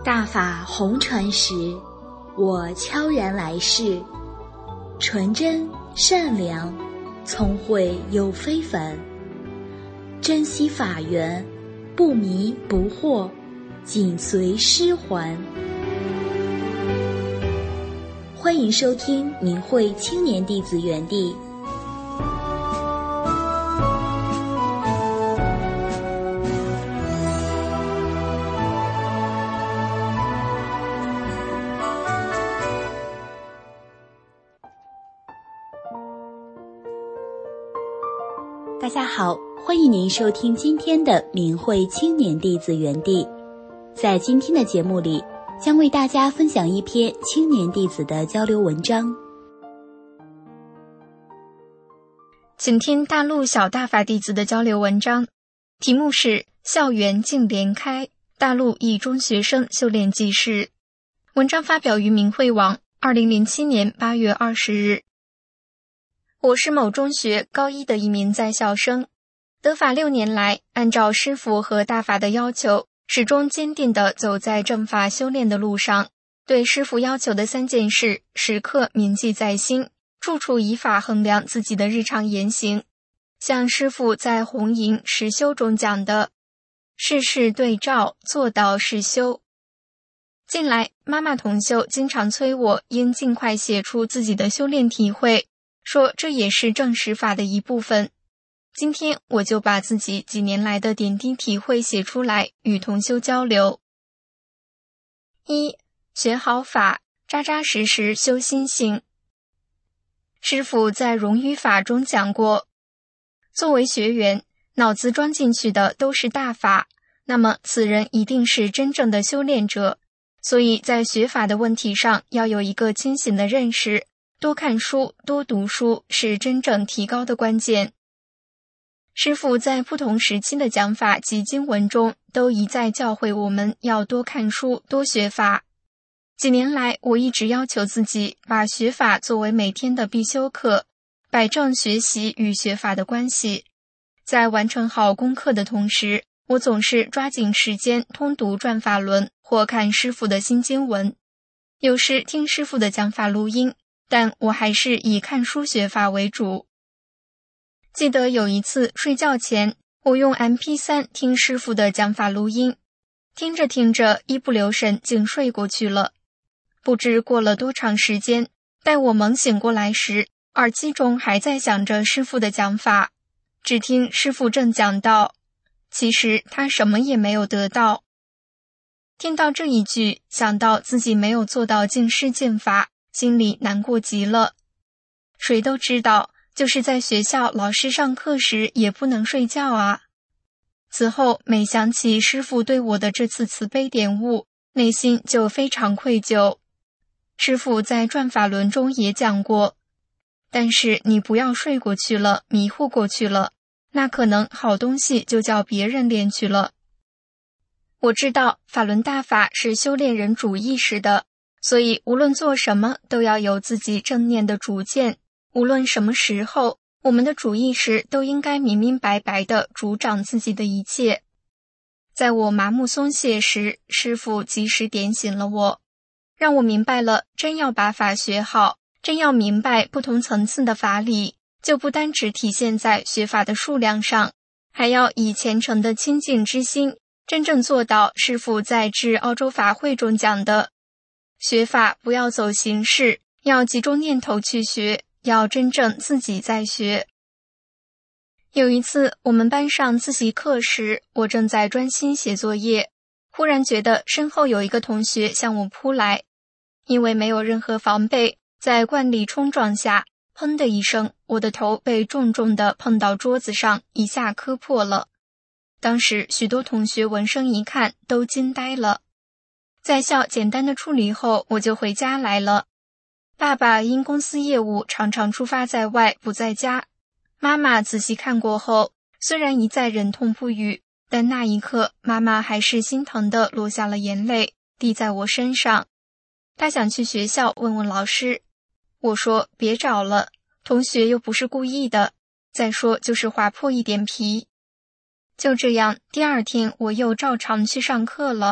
大法红传时，我悄然来世，纯真善良，聪慧又非凡，珍惜法缘，不迷不惑，紧随师还。欢迎收听明慧青年弟子园地。大家好，欢迎您收听今天的明慧青年弟子园地。在今天的节目里，将为大家分享一篇青年弟子的交流文章。 请听大陆小大法弟子的交流文章，题目是校园净莲开，大陆一中学生修炼记事。文章发表于明慧网2007年8月20日。我是某中学高一的一名在校生，得法6年来，按照师父和大法的要求，始终坚定地走在正法修炼的路上，对师父要求的3件事时刻铭记在心，处处以法衡量自己的日常言行。像师父在红营实修中讲的，事事对照，做到实修。近来妈妈同修经常催我应尽快写出自己的修炼体会，说这也是正实法的一部分。今天我就把自己几年来的点滴体会写出来，与同修交流。1. 学好法，扎扎实实修心性。师父在融语法中讲过，作为学员，脑子装进去的都是大法，那么此人一定是真正的修炼者，所以在学法的问题上要有一个清醒的认识，多看书，多读书是真正提高的关键。师父在不同时期的讲法及经文中，都一再教诲我们要多看书，多学法。几年来，我一直要求自己把学法作为每天的必修课，摆正学习与学法的关系。在完成好功课的同时，我总是抓紧时间通读转法轮或看师父的新经文，有时听师父的讲法录音，但我还是以看书学法为主。记得有一次睡觉前，我用 MP3 听师父的讲法录音，听着听着一不留神竟睡过去了。不知过了多长时间，待我猛醒过来时，耳机中还在响着师父的讲法，只听师父正讲道，其实他什么也没有得到。听到这一句，想到自己没有做到尽师尽法，心里难过极了。谁都知道，就是在学校老师上课时也不能睡觉啊。此后每想起师父对我的这次慈悲点悟，内心就非常愧疚。师父在转法轮中也讲过，但是你不要睡过去了，迷糊过去了，那可能好东西就叫别人练去了。我知道法轮大法是修炼人主意识的，所以无论做什么都要有自己正念的主见，无论什么时候，我们的主意识都应该明明白白地主掌自己的一切。在我麻木松懈时，师父及时点醒了我，让我明白了，真要把法学好，真要明白不同层次的法理，就不单只体现在学法的数量上，还要以虔诚的清净之心，真正做到师父在致澳洲法会中讲的，学法不要走形式，要集中念头去学，要真正自己在学。有一次我们班上自习课时，我正在专心写作业，忽然觉得身后有一个同学向我扑来，因为没有任何防备，在惯力冲撞下，砰的一声，我的头被重重地碰到桌子上，一下磕破了。当时许多同学闻声一看，都惊呆了。在校简单的处理后，我就回家来了。爸爸因公司业务常常出发在外，不在家。妈妈仔细看过后，虽然一再忍痛不语，但那一刻妈妈还是心疼地落下了眼泪，滴在我身上。她想去学校问问老师。我说别找了，同学又不是故意的，再说就是划破一点皮。就这样，第二天我又照常去上课了。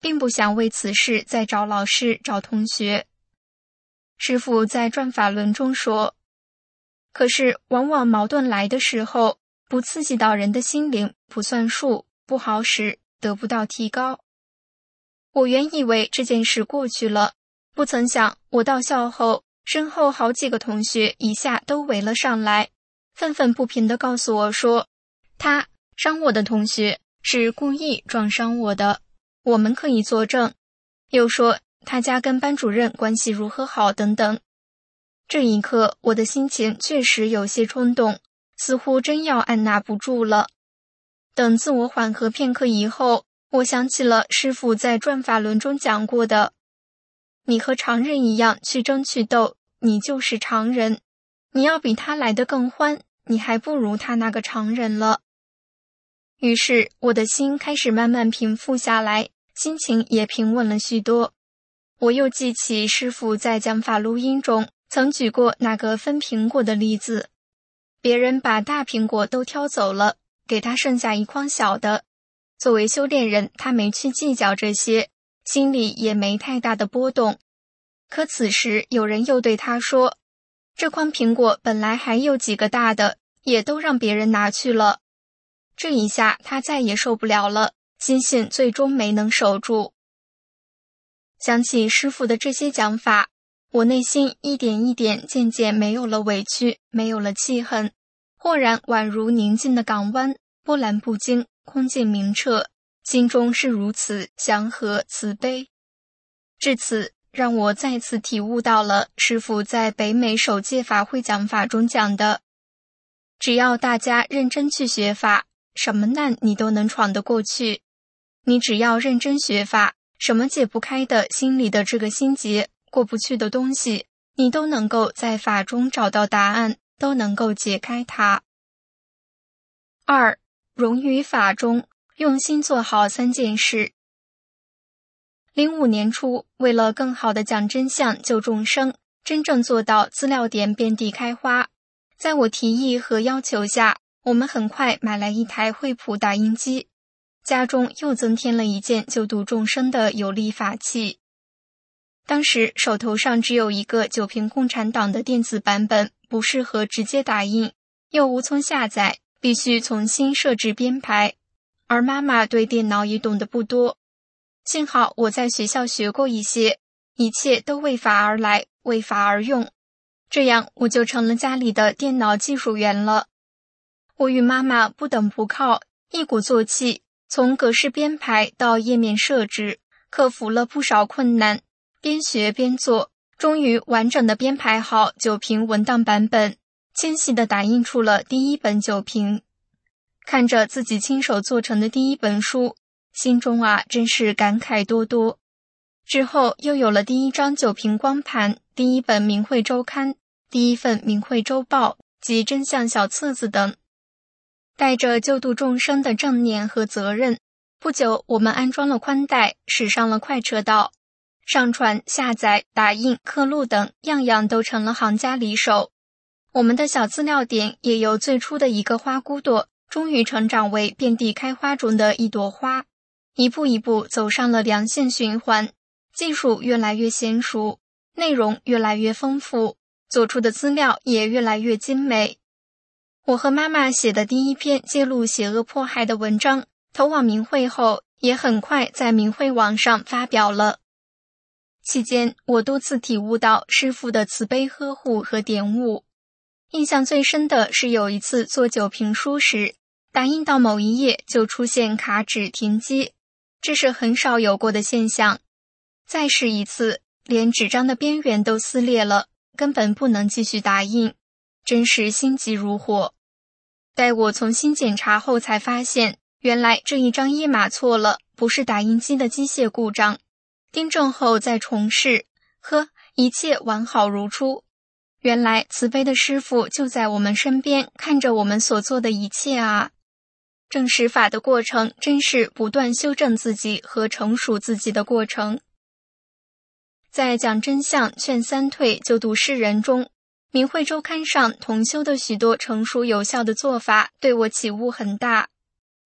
并不想为此事再找老师找同学。师父在转法轮中说，可是往往矛盾来的时候，不刺激到人的心灵，不算数，不好使，得不到提高。我原以为这件事过去了，不曾想我到校后，身后好几个同学一下都围了上来，愤愤不平地告诉我说，他伤我的同学是故意撞伤我的，我们可以作证，又说他家跟班主任关系如何好等等。这一刻我的心情确实有些冲动，似乎真要按捺不住了。等自我缓和片刻以后，我想起了师父在转法轮中讲过的，你和常人一样去争去斗，你就是常人，你要比他来得更欢，你还不如他那个常人了。于是我的心开始慢慢平复下来，心情也平稳了许多。我又记起师父在讲法录音中曾举过那个分苹果的例子，别人把大苹果都挑走了，给他剩下一筐小的。作为修炼人，他没去计较这些，心里也没太大的波动。可此时有人又对他说，这筐苹果本来还有几个大的，也都让别人拿去了。这一下他再也受不了了，心性最终没能守住。想起师父的这些讲法，我内心一点一点渐渐没有了委屈，没有了气恨，豁然宛如宁静的港湾，波澜不惊，空见明澈，心中是如此祥和慈悲。至此让我再次体悟到了师父在北美首届法会讲法中讲的，只要大家认真去学法，什么难你都能闯得过去。你只要认真学法，什么解不开的心里的这个心结，过不去的东西，你都能够在法中找到答案，都能够解开它。2. 融于法中，用心做好3件事。05年初，为了更好地讲真相救众生，真正做到资料点遍地开花，在我提议和要求下，我们很快买来一台惠普打印机，家中又增添了一件救度众生的有力法器。当时手头上只有一个九瓶共产党的电子版本，不适合直接打印，又无从下载，必须重新设置编排，而妈妈对电脑也懂得不多。幸好我在学校学过一些，一切都为法而来，为法而用，这样我就成了家里的电脑技术员了。我与妈妈不等不靠，一鼓作气，从格式编排到页面设置，克服了不少困难，边学边做，终于完整的编排好9瓶文档版本，纤细地打印出了第一本9瓶。看着自己亲手做成的第一本书，心中真是感慨多多。之后又有了第一张9瓶光盘，第一本明慧周刊，第一份明慧周报及真相小册子等。带着救度众生的正念和责任，不久我们安装了宽带，驶上了快车道，上传、下载、打印、刻录等样样都成了行家里手。我们的小资料点也由最初的一个花骨朵，终于成长为遍地开花中的一朵花，一步一步走上了良性循环，技术越来越娴熟，内容越来越丰富，做出的资料也越来越精美。我和妈妈写的第一篇揭露邪恶迫害的文章，投往明慧后，也很快在明慧网上发表了。期间，我多次体悟到师父的慈悲呵护和点悟。印象最深的是有一次做9瓶书时，打印到某一页就出现卡纸停机，这是很少有过的现象。再试一次，连纸张的边缘都撕裂了，根本不能继续打印，真是心急如火。待我重新检查后才发现，原来这一张页码错了，不是打印机的机械故障。订正后再重试，一切完好如初。原来慈悲的师父就在我们身边，看着我们所做的一切啊。证实法的过程真是不断修正自己和成熟自己的过程。在讲真相劝三退救度世人中，明慧周刊上同修的许多成熟有效的做法对我启悟很大。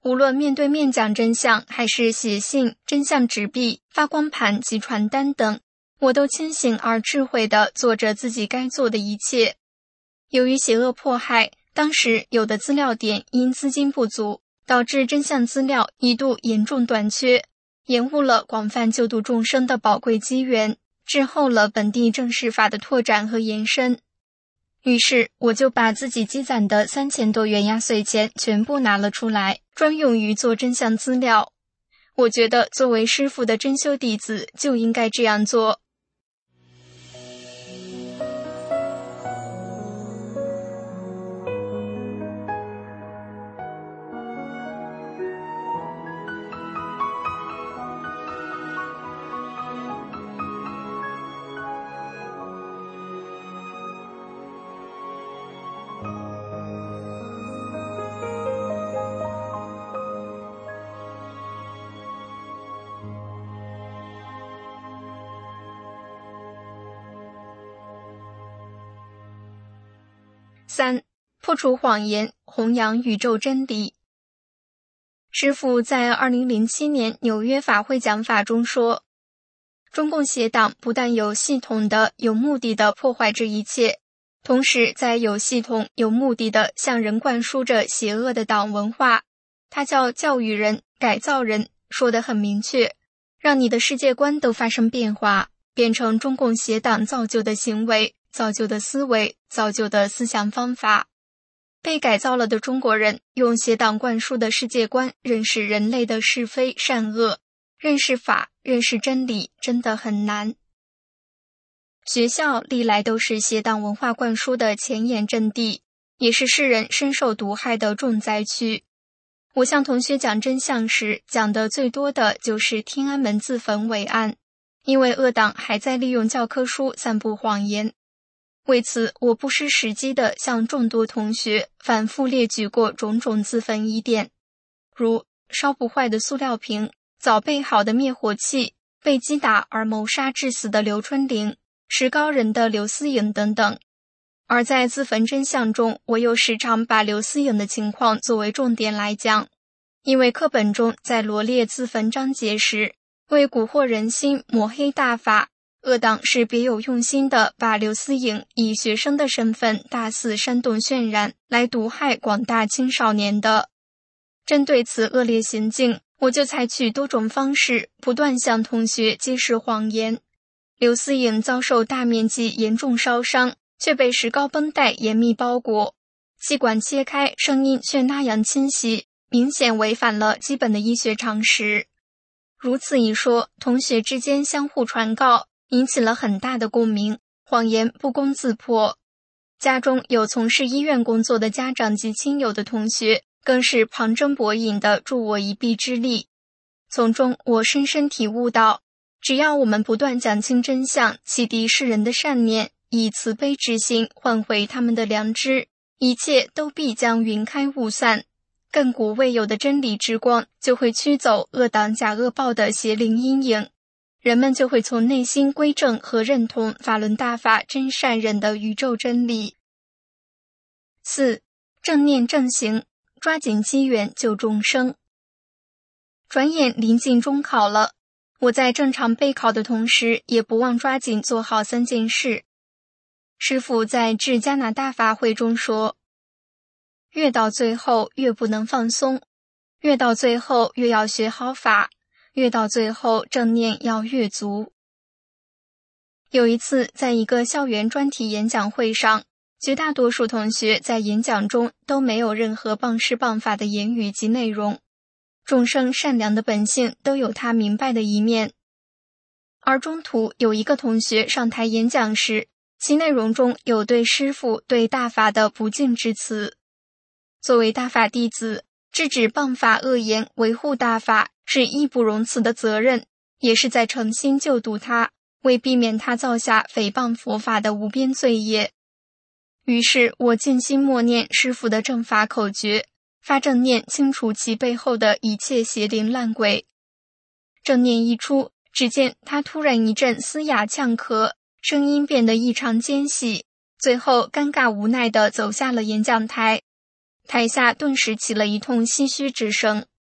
无论面对面讲真相，还是写信、真相纸币、发光盘及传单等，我都清醒而智慧地做着自己该做的一切。由于邪恶迫害，当时有的资料点因资金不足，导致真相资料一度严重短缺，延误了广泛救度众生的宝贵机缘，滞后了本地正式法的拓展和延伸。于是我就把自己积攒的3000多元压岁钱全部拿了出来，专用于做真相资料。我觉得作为师父的真修弟子就应该这样做。3. 破除谎言，弘扬宇宙真理。师父在2007年纽约法会讲法中说，中共邪党不但有系统的、有目的的破坏这一切，同时在有系统、有目的的向人灌输着邪恶的党文化。它叫教育人、改造人，说得很明确，让你的世界观都发生变化，变成中共邪党造就的行为、造就的思维、造就的思想方法。被改造了的中国人用邪党灌输的世界观认识人类的是非善恶，认识法，认识真理，真的很难。学校历来都是邪党文化灌输的前沿阵地，也是世人深受毒害的重灾区。我向同学讲真相时，讲的最多的就是天安门自焚伟案，因为恶党还在利用教科书散布谎言。为此，我不失时机地向众多同学反复列举过种种自焚疑点，如烧不坏的塑料瓶、早备好的灭火器、被击打而谋杀致死的刘春玲、石膏人的刘思颖等等。而在自焚真相中，我又时常把刘思颖的情况作为重点来讲，因为课本中在罗列自焚章节时，为蛊惑人心、抹黑大法，恶党是别有用心地把刘思颖以学生的身份大肆煽动渲染，来毒害广大青少年的。针对此恶劣行径，我就采取多种方式，不断向同学揭示谎言。刘思颖遭受大面积严重烧伤，却被石膏绷带严密包裹，气管切开，声音却那样清晰，明显违反了基本的医学常识。如此一说，同学之间相互传告，引起了很大的共鸣，谎言不攻自破。家中有从事医院工作的家长及亲友的同学，更是旁征博引地助我一臂之力。从中我深深体悟到，只要我们不断讲清真相，启迪世人的善念，以慈悲之心换回他们的良知，一切都必将云开雾散，亘古未有的真理之光就会驱走恶党假恶报的邪灵阴影，人们就会从内心归正和认同法轮大法真善忍的宇宙真理。4. 正念正行，抓紧机缘救众生。转眼临近中考了，我在正常备考的同时，也不忘抓紧做好3件事。师父在致加拿大法会中说，越到最后越不能放松，越到最后越要学好法，越到最后正念要越足。有一次在一个校园专题演讲会上，绝大多数同学在演讲中都没有任何谤师谤法的言语及内容，众生善良的本性都有他明白的一面。而中途有一个同学上台演讲时，其内容中有对师父、对大法的不敬之词。作为大法弟子，制止谤法恶言，维护大法是义不容辞的责任，也是在诚心救度他，为避免他造下诽谤佛法的无边罪业。于是我静心默念师父的正法口诀，发正念清除其背后的一切邪灵烂鬼。正念一出，只见他突然一阵嘶哑呛咳，声音变得异常尖细，最后尴尬无奈地走下了演讲台。台下顿时起了一通唏嘘之声，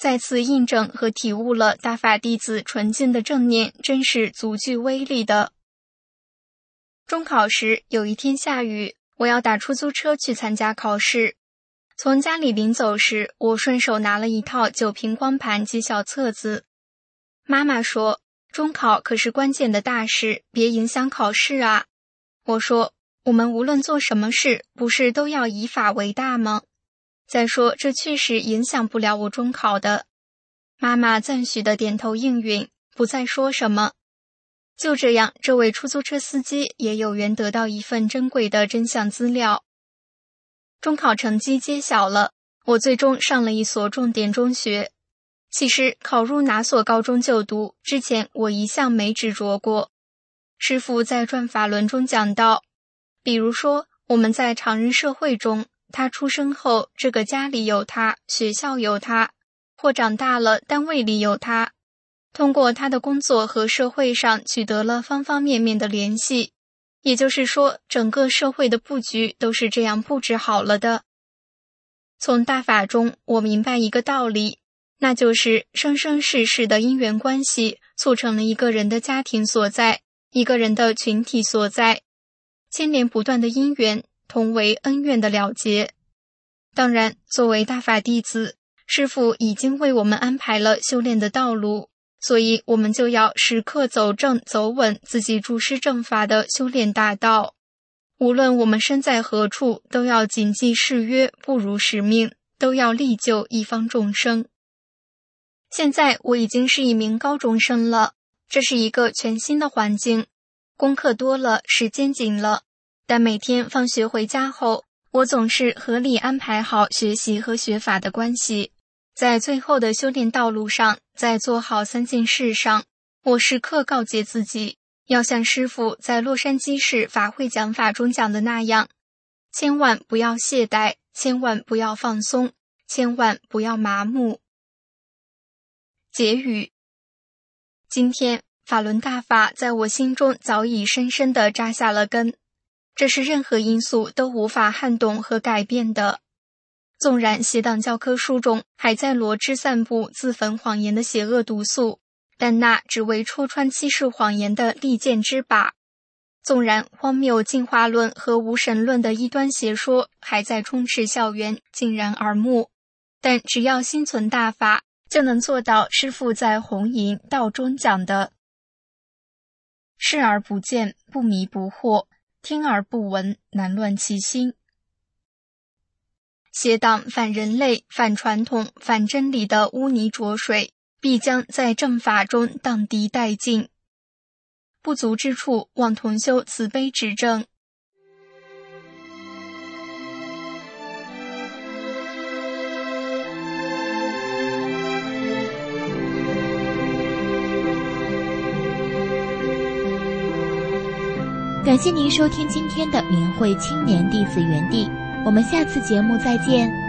再次印证和体悟了大法弟子纯净的正念真是足具威力的。中考时有一天下雨，我要打出租车去参加考试。从家里临走时，我顺手拿了一套9屏光盘及小册子。妈妈说，中考可是关键的大事，别影响考试啊。我说，我们无论做什么事，不是都要以法为大吗？再说，这确实影响不了我中考的。妈妈赞许的点头应允，不再说什么。就这样，这位出租车司机也有缘得到一份珍贵的真相资料。中考成绩揭晓了，我最终上了一所重点中学。其实考入哪所高中就读之前，我一向没执着过。师父在转法轮中讲到，比如说我们在常人社会中，他出生后，这个家里有他，学校有他，或长大了，单位里有他，通过他的工作和社会上取得了方方面面的联系。也就是说，整个社会的布局都是这样布置好了的。从大法中，我明白一个道理，那就是生生世世的因缘关系促成了一个人的家庭所在，一个人的群体所在，牵连不断的因缘，同为恩怨的了结。当然，作为大法弟子，师父已经为我们安排了修炼的道路，所以我们就要时刻走正走稳自己注师正法的修炼大道。无论我们身在何处，都要谨记誓约，不辱使命，都要力救一方众生。现在我已经是一名高中生了，这是一个全新的环境，功课多了，时间紧了，但每天放学回家后，我总是合理安排好学习和学法的关系。在最后的修炼道路上，在做好3件事上，我时刻告诫自己，要像师父在洛杉矶市法会讲法中讲的那样，千万不要懈怠，千万不要放松，千万不要麻木。结语：今天法轮大法在我心中早已深深地扎下了根，这是任何因素都无法撼动和改变的。纵然邪党教科书中还在罗织散布自焚谎言的邪恶毒素，但那只为戳穿欺世谎言的利剑之靶。纵然荒谬进化论和无神论的异端邪说还在充斥校园，尽然耳目，但只要心存大法，就能做到师父在红淫道中讲的：视而不见，不迷不惑，听而不闻，难乱其心。邪党反人类、反传统、反真理的污泥浊水，必将在正法中荡涤殆尽。不足之处，望同修慈悲指正。 感谢您收听今天的明慧青年弟子园地，我们下次节目再见。